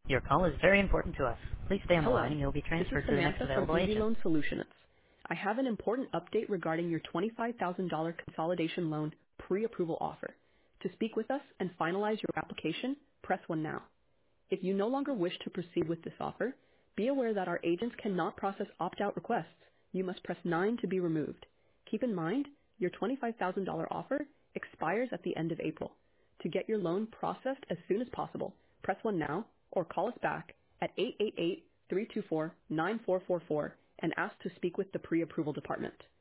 Your call is very important to us. Please stay on the line Hello, and you'll be this is transferred to the next Samantha from available Easy agent. Loan Solutions. I have an important update regarding your $25,000 consolidation loan pre-approval offer. To speak with us and finalize your application, press 1 now. If you no longer wish to proceed with this offer, be aware that our agents cannot process opt-out requests. You must press 9 to be removed. Keep in mind, your $25,000 offer expires at the end of April. To get your loan processed as soon as possible, press 1 now or call us back at 888-324-9444 and ask to speak with the pre-approval department.